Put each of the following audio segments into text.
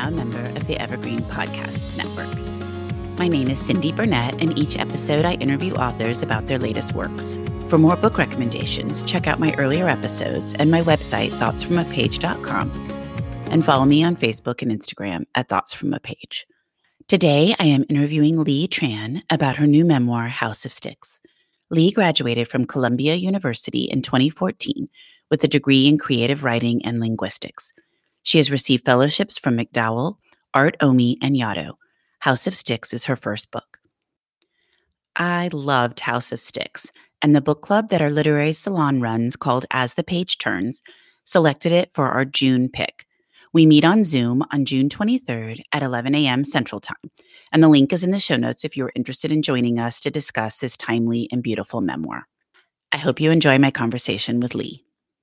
a member of the Evergreen Podcasts Network. My name is Cindy Burnett, and each episode I interview authors about their latest works. For more book recommendations, check out my earlier episodes and my website, thoughtsfromapage.com, and follow me on Facebook and Instagram at Thoughts From a Page. Today, I am interviewing Lee Tran about her new memoir, House of Sticks. Lee graduated from Columbia University in 2014 with a degree in creative writing and linguistics. She has received fellowships from MacDowell, Art Omi, and Yaddo. House of Sticks is her first book. I loved House of Sticks, and the book club that our literary salon runs, called As the Page Turns, selected it for our June pick. We meet on Zoom on June 23rd at 11 a.m. Central Time, and the link is in the show notes if you are interested in joining us to discuss this timely and beautiful memoir. I hope you enjoy my conversation with Lee.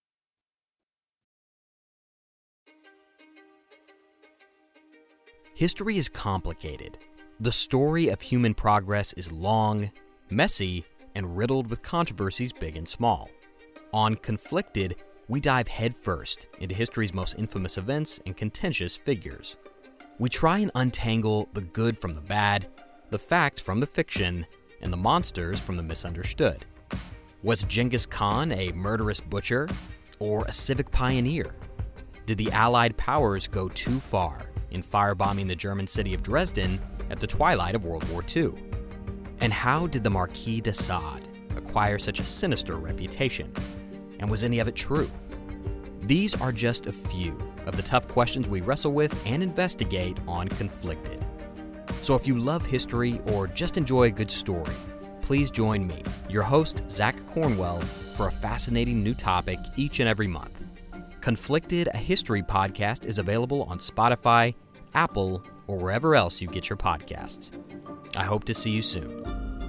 History is complicated. The story of human progress is long, messy, and riddled with controversies big and small. On Conflicted, we dive headfirst into history's most infamous events and contentious figures. We try and untangle the good from the bad, the fact from the fiction, and the monsters from the misunderstood. Was Genghis Khan a murderous butcher or a civic pioneer? Did the Allied powers go too far in firebombing the German city of Dresden at the twilight of World War II? And how did the Marquis de Sade acquire such a sinister reputation? And was any of it true? These are just a few of the tough questions we wrestle with and investigate on Conflicted. So if you love history or just enjoy a good story, please join me, your host, Zach Cornwell, for a fascinating new topic each and every month. Conflicted, a history podcast, is available on Spotify, Apple, or wherever else you get your podcasts. I hope to see you soon.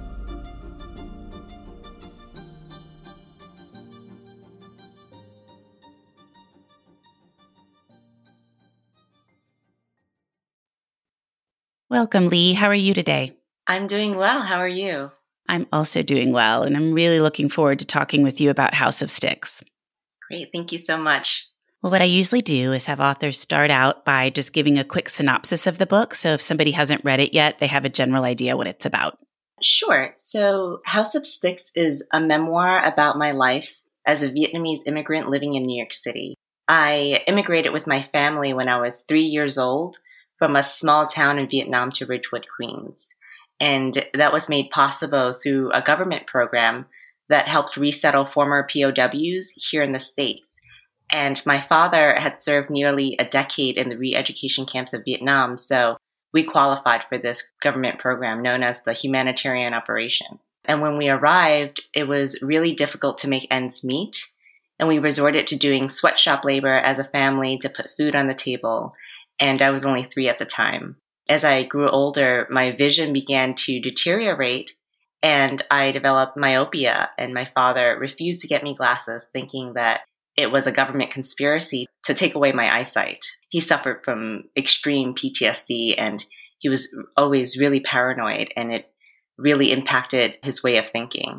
Welcome, Lee. How are you today? I'm doing well. How are you? I'm also doing well, and I'm really looking forward to talking with you about House of Sticks. Great. Thank you so much. Well, what I usually do is have authors start out by just giving a quick synopsis of the book, so if somebody hasn't read it yet, they have a general idea what it's about. Sure. So House of Sticks is a memoir about my life as a Vietnamese immigrant living in New York City. I immigrated with my family when I was 3 years old from a small town in Vietnam to Ridgewood, Queens. And that was made possible through a government program that helped resettle former POWs here in the States. And my father had served nearly a decade in the re-education camps of Vietnam, so we qualified for this government program known as the Humanitarian Operation. And when we arrived, it was really difficult to make ends meet, and we resorted to doing sweatshop labor as a family to put food on the table, and I was only 3 at the time. As I grew older, my vision began to deteriorate, and I developed myopia, and my father refused to get me glasses, thinking that it was a government conspiracy to take away my eyesight. He suffered from extreme PTSD, and he was always really paranoid, and it really impacted his way of thinking.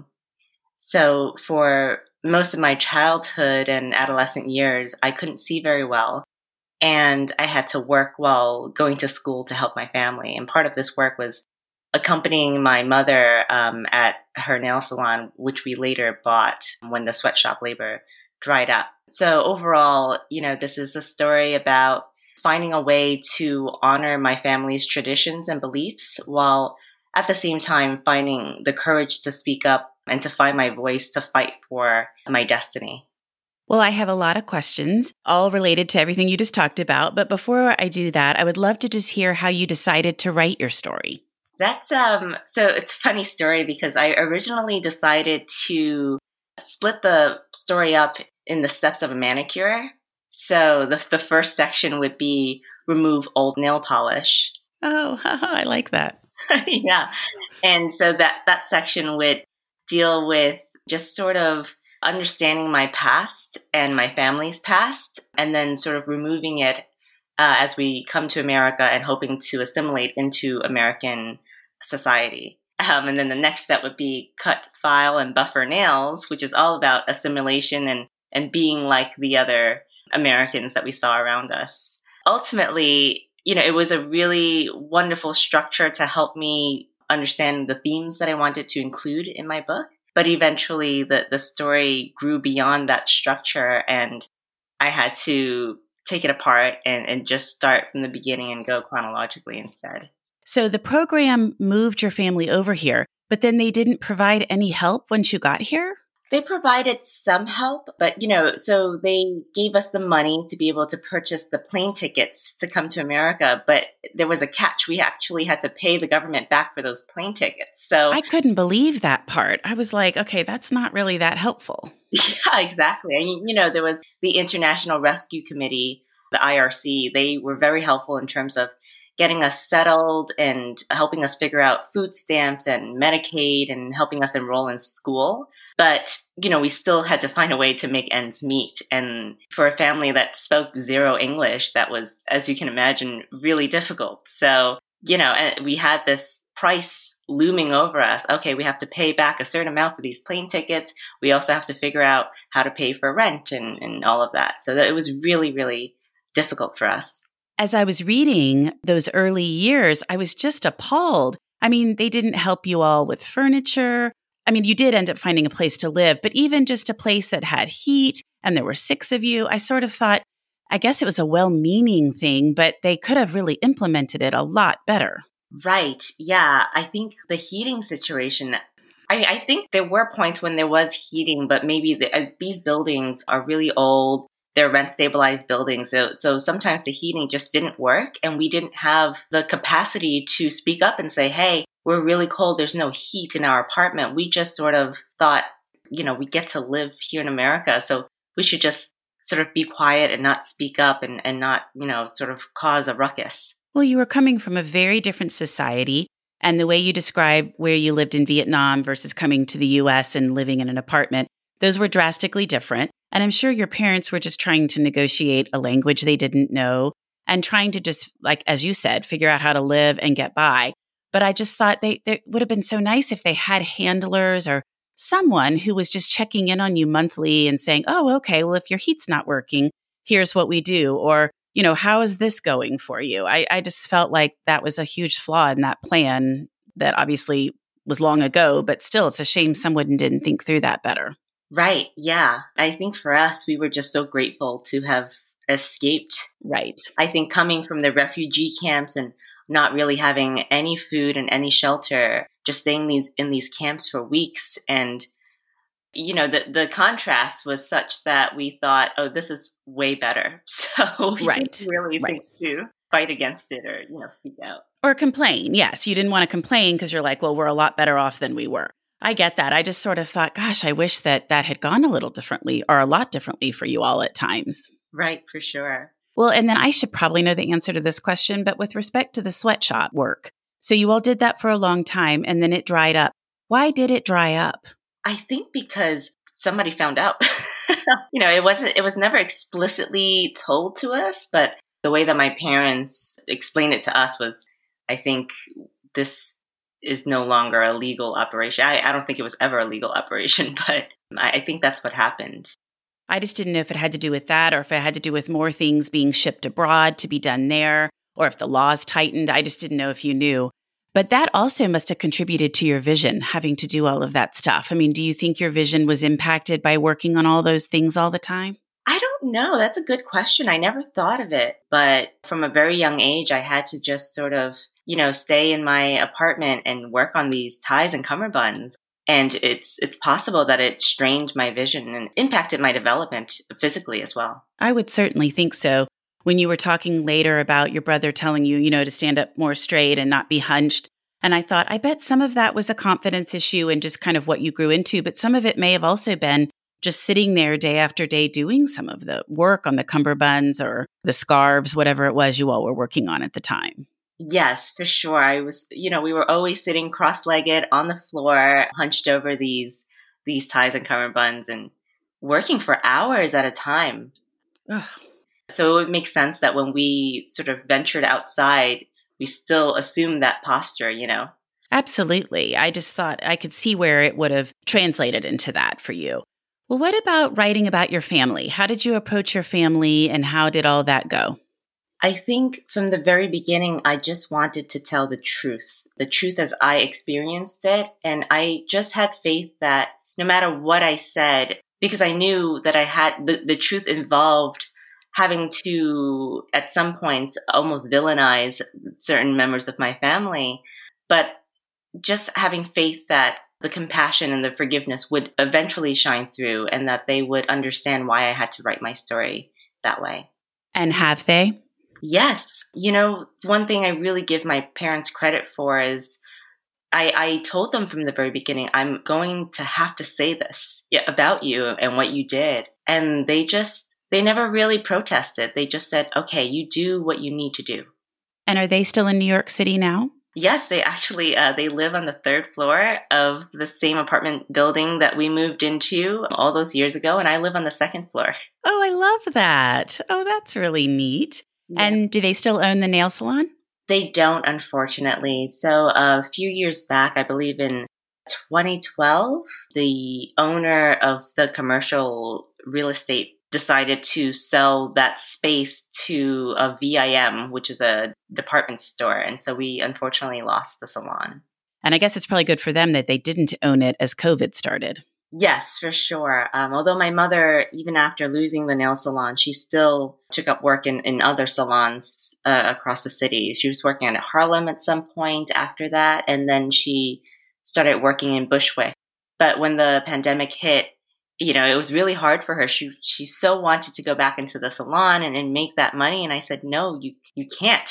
So for most of my childhood and adolescent years, I couldn't see very well. And I had to work while going to school to help my family. And part of this work was accompanying my mother at her nail salon, which we later bought when the sweatshop labor dried up. So overall, this is a story about finding a way to honor my family's traditions and beliefs while at the same time finding the courage to speak up and to find my voice to fight for my destiny. Well, I have a lot of questions, all related to everything you just talked about. But before I do that, I would love to just hear how you decided to write your story. That's so it's a funny story because I originally decided to split the story up in the steps of a manicure. So the first section would be remove old nail polish. Oh, I like that. Yeah. And so that section would deal with just sort of understanding my past and my family's past, and then sort of removing it as we come to America and hoping to assimilate into American society. And then the next step would be cut, file, and buffer nails, which is all about assimilation and being like the other Americans that we saw around us. Ultimately, it was a really wonderful structure to help me understand the themes that I wanted to include in my book. But eventually the story grew beyond that structure, and I had to take it apart and just start from the beginning and go chronologically instead. So the program moved your family over here, but then they didn't provide any help once you got here? They provided some help, but, so they gave us the money to be able to purchase the plane tickets to come to America. But there was a catch. We actually had to pay the government back for those plane tickets. So I couldn't believe that part. I was like, okay, that's not really that helpful. Yeah, exactly. I mean, there was the International Rescue Committee, the IRC. They were very helpful in terms of getting us settled and helping us figure out food stamps and Medicaid and helping us enroll in school. But, we still had to find a way to make ends meet. And for a family that spoke zero English, that was, as you can imagine, really difficult. So, we had this price looming over us. Okay, we have to pay back a certain amount for these plane tickets. We also have to figure out how to pay for rent and all of that. So it was really, really difficult for us. As I was reading those early years, I was just appalled. I mean, they didn't help you all with furniture. I mean, you did end up finding a place to live, but even just a place that had heat and there were 6 of you, I sort of thought, I guess it was a well-meaning thing, but they could have really implemented it a lot better. Right. Yeah. I think the heating situation, I think there were points when there was heating, but maybe these buildings are really old. They're rent-stabilized buildings. So sometimes the heating just didn't work, and we didn't have the capacity to speak up and say, hey, we're really cold. There's no heat in our apartment. We just sort of thought, we get to live here in America, so we should just sort of be quiet and not speak up and not, sort of cause a ruckus. Well, you were coming from a very different society, and the way you describe where you lived in Vietnam versus coming to the U.S. and living in an apartment, those were drastically different. And I'm sure your parents were just trying to negotiate a language they didn't know and trying to just, like, as you said, figure out how to live and get by. But I just thought they would have been so nice if they had handlers or someone who was just checking in on you monthly and saying, oh, okay, well, if your heat's not working, here's what we do. Or, how is this going for you? I just felt like that was a huge flaw in that plan that obviously was long ago, but still, it's a shame someone didn't think through that better. Right. Yeah. I think for us, we were just so grateful to have escaped. Right. I think coming from the refugee camps and not really having any food and any shelter, just staying in these camps for weeks. And, the contrast was such that we thought, oh, this is way better. So we didn't really think to fight against it or, speak out. Or complain. Yes. You didn't want to complain because you're like, well, we're a lot better off than we were. I get that. I just sort of thought, gosh, I wish that had gone a little differently or a lot differently for you all at times. Right, for sure. Well, and then I should probably know the answer to this question, but with respect to the sweatshop work, so you all did that for a long time and then it dried up. Why did it dry up? I think because somebody found out. It was never explicitly told to us, but the way that my parents explained it to us was, I think this is no longer a legal operation. I don't think it was ever a legal operation, but I think that's what happened. I just didn't know if it had to do with that or if it had to do with more things being shipped abroad to be done there or if the laws tightened. I just didn't know if you knew. But that also must have contributed to your vision, having to do all of that stuff. I mean, do you think your vision was impacted by working on all those things all the time? I don't know. That's a good question. I never thought of it. But from a very young age, I had to just sort of, stay in my apartment and work on these ties and cummerbunds. And it's possible that it strained my vision and impacted my development physically as well. I would certainly think so. When you were talking later about your brother telling you, to stand up more straight and not be hunched. And I thought, I bet some of that was a confidence issue and just kind of what you grew into. But some of it may have also been just sitting there day after day doing some of the work on the cummerbunds or the scarves, whatever it was you all were working on at the time. Yes, for sure. I was, we were always sitting cross-legged on the floor, hunched over these ties and cummerbunds and working for hours at a time. Ugh. So it would make sense that when we sort of ventured outside, we still assumed that posture, Absolutely. I just thought I could see where it would have translated into that for you. Well, what about writing about your family? How did you approach your family and how did all that go? I think from the very beginning, I just wanted to tell the truth as I experienced it. And I just had faith that no matter what I said, because I knew that I had the truth involved having to, at some points, almost villainize certain members of my family, but just having faith that the compassion and the forgiveness would eventually shine through and that they would understand why I had to write my story that way. And have they? Yes. One thing I really give my parents credit for is I told them from the very beginning, I'm going to have to say this about you and what you did. And they never really protested. They just said, okay, you do what you need to do. And are they still in New York City now? Yes, they actually, they live on the third floor of the same apartment building that we moved into all those years ago. And I live on the second floor. Oh, I love that. Oh, that's really neat. Yeah. And do they still own the nail salon? They don't, unfortunately. So a few years back, I believe in 2012, the owner of the commercial real estate decided to sell that space to a VIM, which is a department store. And so we unfortunately lost the salon. And I guess it's probably good for them that they didn't own it as COVID started. Yes, for sure. Although my mother, even after losing the nail salon, she still took up work in other salons across the city. She was working at Harlem at some point after that, and then she started working in Bushwick. But when the pandemic hit, it was really hard for her. She so wanted to go back into the salon and make that money. And I said, no, you can't,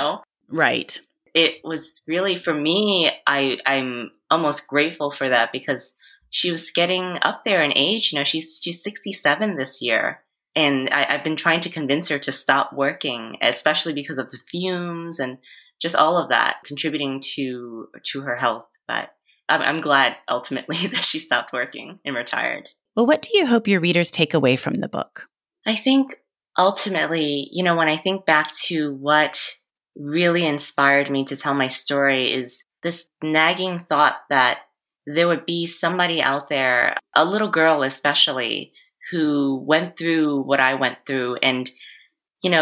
Right. It was really, for me, I'm almost grateful for that because she was getting up there in age. She's 67 this year. And I've been trying to convince her to stop working, especially because of the fumes and just all of that contributing to her health. But I'm glad ultimately that she stopped working and retired. Well, what do you hope your readers take away from the book? I think ultimately, when I think back to what really inspired me to tell my story is this nagging thought that there would be somebody out there, a little girl especially, who went through what I went through. And, in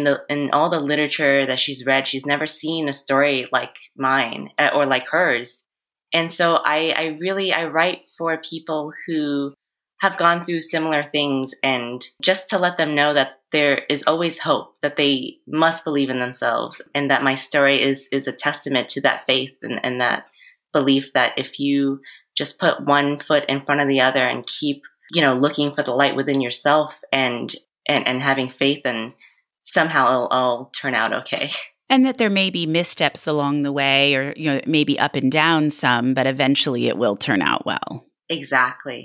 all the literature that she's read, she's never seen a story like mine or like hers. And so I write for people who have gone through similar things, and just to let them know that there is always hope, that they must believe in themselves, and that my story is a testament to that faith and that belief that if you just put one foot in front of the other and keep, looking for the light within yourself and having faith, and somehow it'll all turn out okay. And that there may be missteps along the way, or, it may be up and down some, but eventually it will turn out well. Exactly.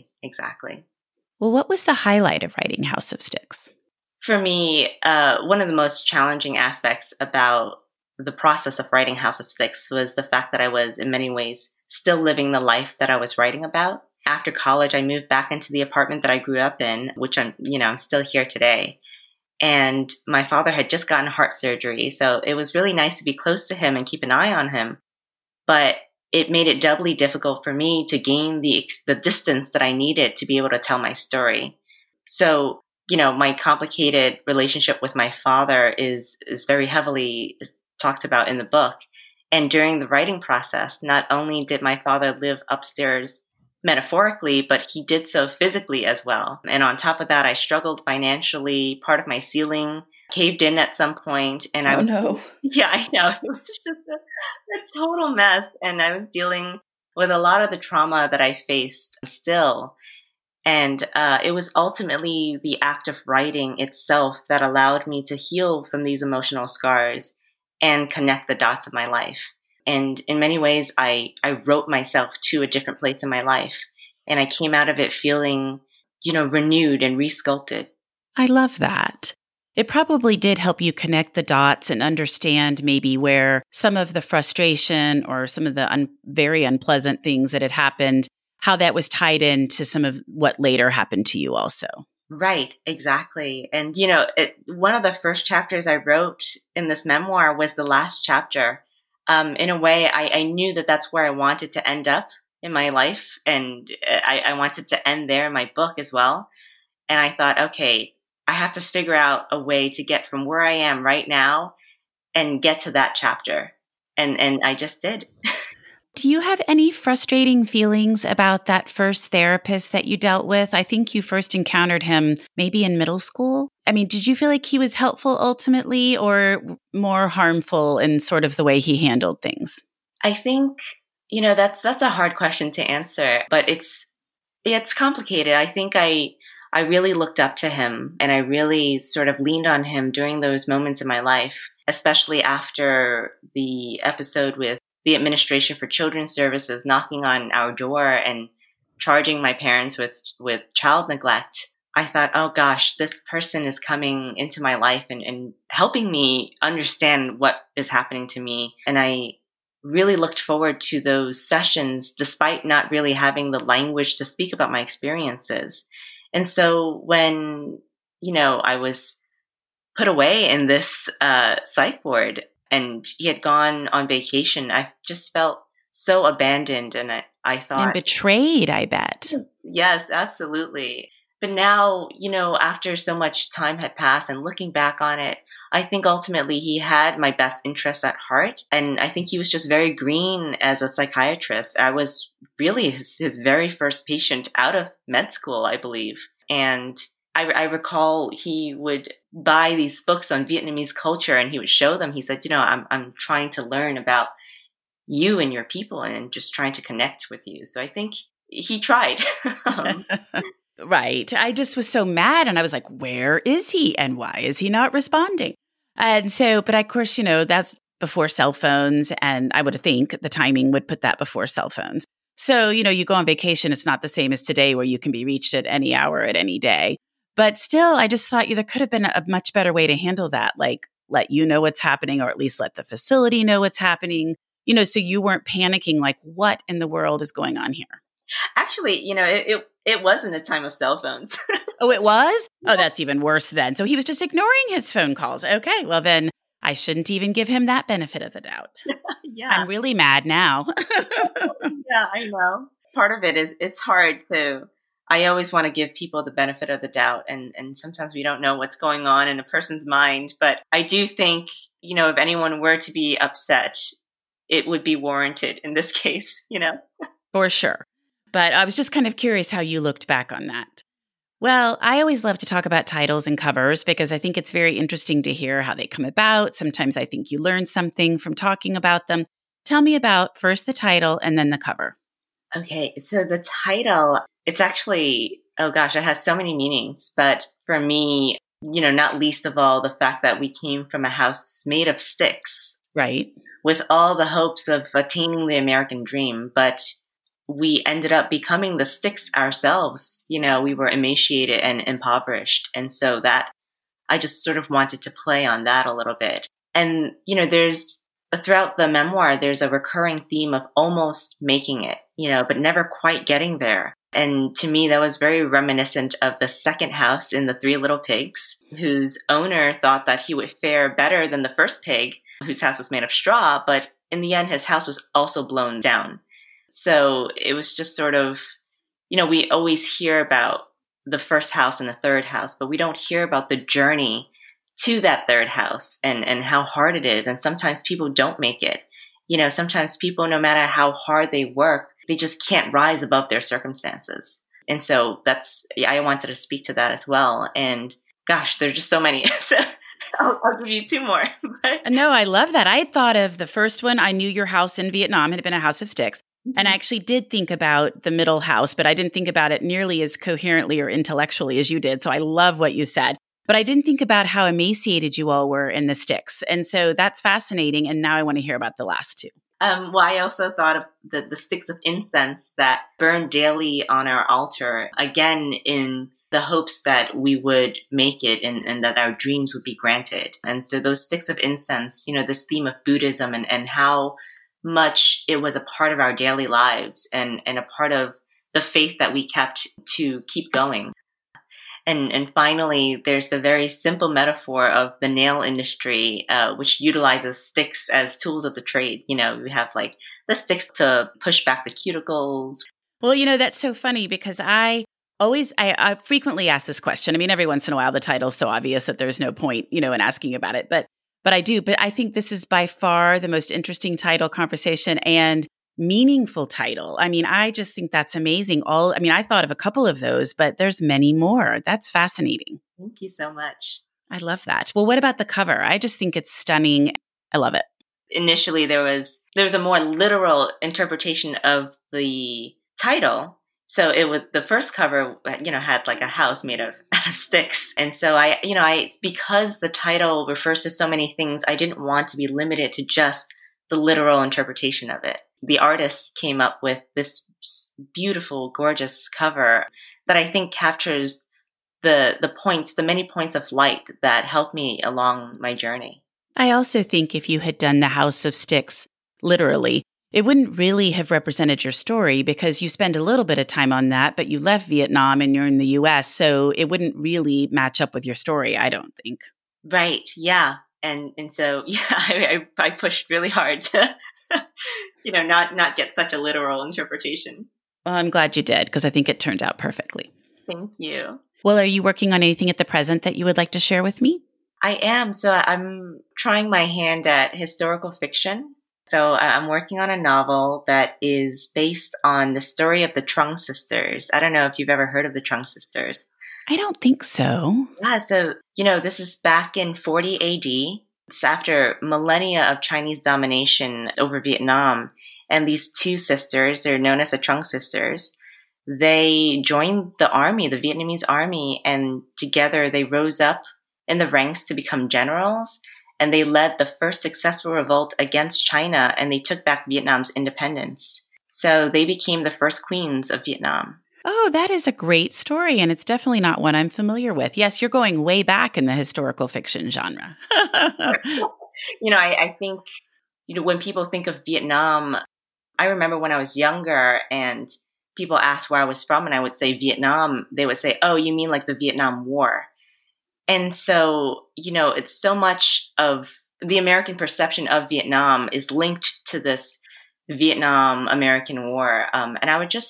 Well, what was the highlight of writing House of Sticks? For me, one of the most challenging aspects about the process of writing House of Sticks was the fact that I was, in many ways, still living the life that I was writing about. After college, I moved back into the apartment that I grew up in, which I'm still here today. And my father had just gotten heart surgery, so it was really nice to be close to him and keep an eye on him. But it made it doubly difficult for me to gain the distance that I needed to be able to tell my story. So, my complicated relationship with my father is very heavily talked about in the book. And during the writing process, not only did my father live upstairs metaphorically, but he did so physically as well. And on top of that, I struggled financially. Part of my ceiling caved in at some point. And Yeah, I know. It was just a total mess. And I was dealing with a lot of the trauma that I faced still. And it was ultimately the act of writing itself that allowed me to heal from these emotional scars and connect the dots of my life. And in many ways, I wrote myself to a different place in my life. And I came out of it feeling, renewed and resculpted. I love that. It probably did help you connect the dots and understand maybe where some of the frustration or some of the very unpleasant things that had happened, how that was tied into some of what later happened to you also. Right, exactly. And, one of the first chapters I wrote in this memoir was the last chapter. In a way, I knew that that's where I wanted to end up in my life. And I wanted to end there in my book as well. And I thought, okay, I have to figure out a way to get from where I am right now and get to that chapter. And I just did. Do you have any frustrating feelings about that first therapist that you dealt with? I think you first encountered him maybe in middle school. I mean, did you feel like he was helpful ultimately or more harmful in sort of the way he handled things? I think, that's a hard question to answer, but it's complicated. I think I really looked up to him and I really sort of leaned on him during those moments in my life, especially after the episode with the Administration for Children's Services knocking on our door and charging my parents with child neglect. I thought, oh gosh, this person is coming into my life and helping me understand what is happening to me. And I really looked forward to those sessions despite not really having the language to speak about my experiences. And so when, I was put away in this psych ward and he had gone on vacation, I just felt so abandoned. And I thought... And betrayed, I bet. Yes, absolutely. But now, after so much time had passed and looking back on it, I think ultimately he had my best interests at heart. And I think he was just very green as a psychiatrist. I was really his very first patient out of med school, I believe. And I recall he would buy these books on Vietnamese culture and he would show them. He said, I'm trying to learn about you and your people and just trying to connect with you. So I think he tried. Right. I just was so mad and I was like, where is he and why is he not responding? And so, but of course, that's before cell phones. And I would think the timing would put that before cell phones. So, you go on vacation, it's not the same as today where you can be reached at any hour at any day. But still, I just thought there could have been a much better way to handle that. Like, let you know what's happening, or at least let the facility know what's happening, so you weren't panicking, like, what in the world is going on here? Actually, it wasn't a time of cell phones. Oh, it was? Oh, that's even worse then. So he was just ignoring his phone calls. Okay, well then I shouldn't even give him that benefit of the doubt. Yeah. I'm really mad now. Yeah, I know. Part of it is it's hard to... I always want to give people the benefit of the doubt. And sometimes we don't know what's going on in a person's mind. But I do think, if anyone were to be upset, it would be warranted in this case, For sure. But I was just kind of curious how you looked back on that. Well, I always love to talk about titles and covers because I think it's very interesting to hear how they come about. Sometimes I think you learn something from talking about them. Tell me about first the title and then the cover. Okay, so the title, it's actually, oh gosh, it has so many meanings. But for me, not least of all, the fact that we came from a house made of sticks. Right. With all the hopes of attaining the American dream. But we ended up becoming the sticks ourselves. We were emaciated and impoverished. And so that I just sort of wanted to play on that a little bit. And, throughout the memoir, there's a recurring theme of almost making it, but never quite getting there. And to me, that was very reminiscent of the second house in The Three Little Pigs, whose owner thought that he would fare better than the first pig, whose house was made of straw. But in the end, his house was also blown down. So it was just sort of, we always hear about the first house and the third house, but we don't hear about the journey to that third house and how hard it is. And sometimes people don't make it. Sometimes people, no matter how hard they work, they just can't rise above their circumstances. And so I wanted to speak to that as well. And gosh, there are just so many. So I'll give you two more. No, I love that. I had thought of the first one. I knew your house in Vietnam had been a house of sticks. And I actually did think about the middle house, but I didn't think about it nearly as coherently or intellectually as you did. So I love what you said. But I didn't think about how emaciated you all were in the sticks. And so that's fascinating. And now I want to hear about the last two. Well, I also thought of the sticks of incense that burn daily on our altar, again, in the hopes that we would make it and that our dreams would be granted. And so those sticks of incense, this theme of Buddhism and how much it was a part of our daily lives and a part of the faith that we kept to keep going. And finally, there's the very simple metaphor of the nail industry, which utilizes sticks as tools of the trade. We have like the sticks to push back the cuticles. Well, that's so funny because I Always, I frequently ask this question. I mean, every once in a while, the title's so obvious that there's no point, in asking about it. But I do. But I think this is by far the most interesting title conversation and meaningful title. I mean, I just think that's amazing. I thought of a couple of those, but there's many more. That's fascinating. Thank you so much. I love that. Well, what about the cover? I just think it's stunning. I love it. Initially, there was a more literal interpretation of the title. So the first cover, had like a house made of sticks. And so because the title refers to so many things, I didn't want to be limited to just the literal interpretation of it. The artist came up with this beautiful, gorgeous cover that I think captures the many points of light that helped me along my journey. I also think if you had done the House of Sticks, literally, it wouldn't really have represented your story because you spend a little bit of time on that, but you left Vietnam and you're in the US, so it wouldn't really match up with your story, I don't think. Right, yeah. And so, I pushed really hard to, not get such a literal interpretation. Well, I'm glad you did because I think it turned out perfectly. Thank you. Well, are you working on anything at the present that you would like to share with me? I am. So I'm trying my hand at historical fiction. So I'm working on a novel that is based on the story of the Trung sisters. I don't know if you've ever heard of the Trung sisters. I don't think so. Yeah. So, this is back in 40 AD. It's after millennia of Chinese domination over Vietnam. And these two sisters, they're known as the Trung sisters. They joined the army, the Vietnamese army, and together they rose up in the ranks to become generals. And they led the first successful revolt against China, and they took back Vietnam's independence. So they became the first queens of Vietnam. Oh, that is a great story, and it's definitely not one I'm familiar with. Yes, you're going way back in the historical fiction genre. I think, when people think of Vietnam, I remember when I was younger and people asked where I was from, and I would say Vietnam, they would say, oh, you mean like the Vietnam War? And so, it's so much of the American perception of Vietnam is linked to this Vietnam-American War. And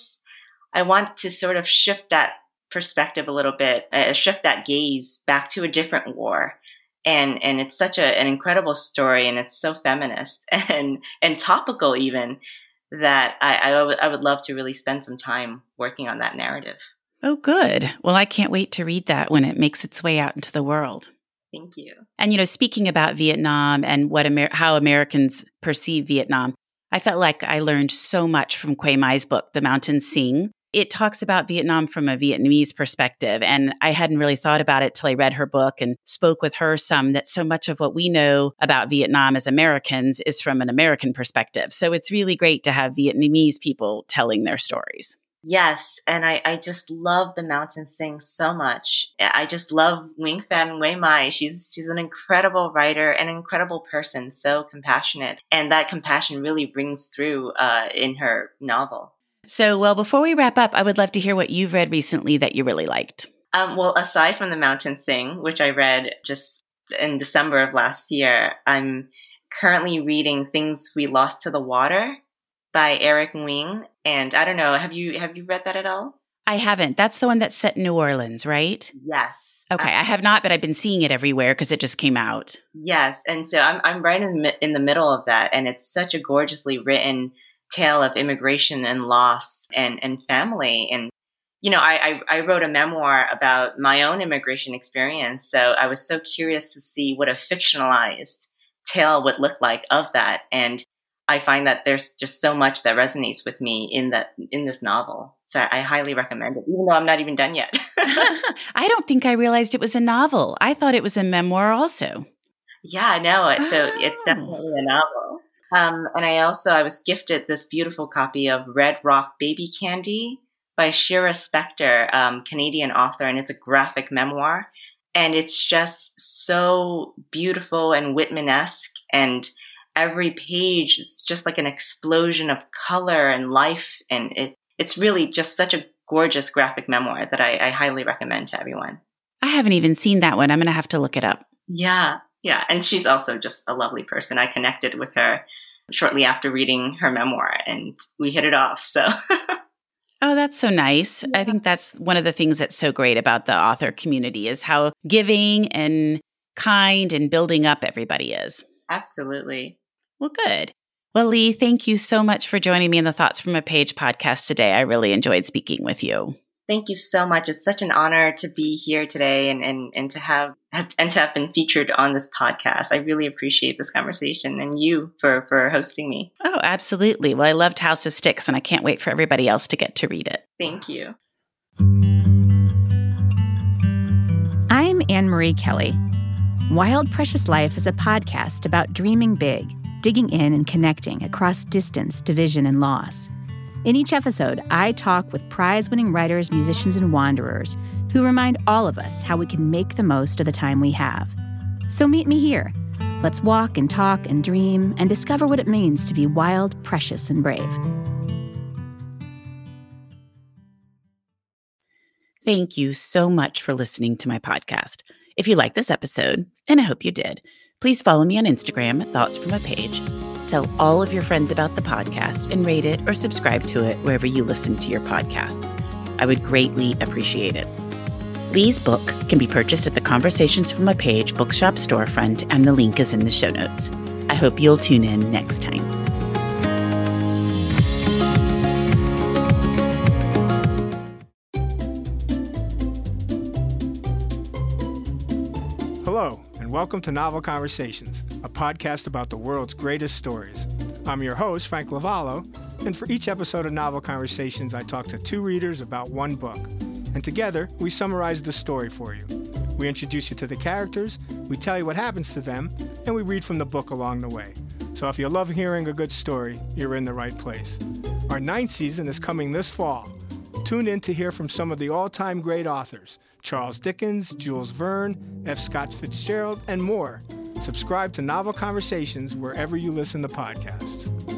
I want to sort of shift that perspective a little bit, shift that gaze back to a different war. And it's such an incredible story, and it's so feminist and topical even, that I would love to really spend some time working on that narrative. Oh, good. Well, I can't wait to read that when it makes its way out into the world. Thank you. And, speaking about Vietnam and how Americans perceive Vietnam, I felt like I learned so much from Quay Mai's book, The Mountains Sing. It talks about Vietnam from a Vietnamese perspective, and I hadn't really thought about it till I read her book and spoke with her some, that so much of what we know about Vietnam as Americans is from an American perspective. So it's really great to have Vietnamese people telling their stories. Yes, and I just love The Mountains Sing so much. I just love Nguyen Phan Quay Mai. She's an incredible writer, an incredible person, so compassionate. And that compassion really rings through in her novel. So, well, before we wrap up, I would love to hear what you've read recently that you really liked. Well, aside from The Mountains Sing, which I read just in December of last year, I'm currently reading Things We Lost to the Water by Eric Nguyen. And I don't know, have you read that at all? I haven't. That's the one that's set in New Orleans, right? Yes. Okay, I have not, but I've been seeing it everywhere because it just came out. Yes, and so I'm right in the middle of that, and it's such a gorgeously written tale of immigration and loss and family. And, I wrote a memoir about my own immigration experience, so I was so curious to see what a fictionalized tale would look like of that. And I find that there's just so much that resonates with me in this novel. So I highly recommend it, even though I'm not even done yet. I don't think I realized it was a novel. I thought it was a memoir also. Yeah, no. So it's definitely a novel. And I was gifted this beautiful copy of Red Rock Baby Candy by Shira Spector, Canadian author, and it's a graphic memoir. And it's just so beautiful and Whitman-esque, and every page, it's just like an explosion of color and life. And it's really just such a gorgeous graphic memoir that I highly recommend to everyone. I haven't even seen that one. I'm going to have to look it up. Yeah. Yeah. And she's also just a lovely person. I connected with her shortly after reading her memoir, and we hit it off. So Oh, that's so nice. Yeah. I think that's one of the things that's so great about the author community is how giving and kind and building up everybody is. Absolutely. Well, good. Well, Lee, thank you so much for joining me in the Thoughts from a Page podcast today. I really enjoyed speaking with you. Thank you so much. It's such an honor to be here today and to have been featured on this podcast. I really appreciate this conversation and you for hosting me. Oh, absolutely. Well, I loved House of Sticks, and I can't wait for everybody else to get to read it. Thank you. I'm Anne-Marie Kelly. Wild Precious Life is a podcast about dreaming big, digging in and connecting across distance, division, and loss. In each episode, I talk with prize-winning writers, musicians, and wanderers who remind all of us how we can make the most of the time we have. So meet me here. Let's walk and talk and dream and discover what it means to be wild, precious, and brave. Thank you so much for listening to my podcast. If you like this episode, and I hope you did, please follow me on Instagram at Thoughts From A Page. Tell all of your friends about the podcast and rate it or subscribe to it wherever you listen to your podcasts. I would greatly appreciate it. Lee's book can be purchased at the Conversations From A Page bookshop storefront, and the link is in the show notes. I hope you'll tune in next time. Hello, and welcome to Novel Conversations, a podcast about the world's greatest stories. I'm your host, Frank Lavallo, and for each episode of Novel Conversations, I talk to two readers about one book. And together, we summarize the story for you. We introduce you to the characters, we tell you what happens to them, and we read from the book along the way. So if you love hearing a good story, you're in the right place. Our 9th season is coming this fall. Tune in to hear from some of the all-time great authors, Charles Dickens, Jules Verne, F. Scott Fitzgerald, and more. Subscribe to Novel Conversations wherever you listen to podcasts.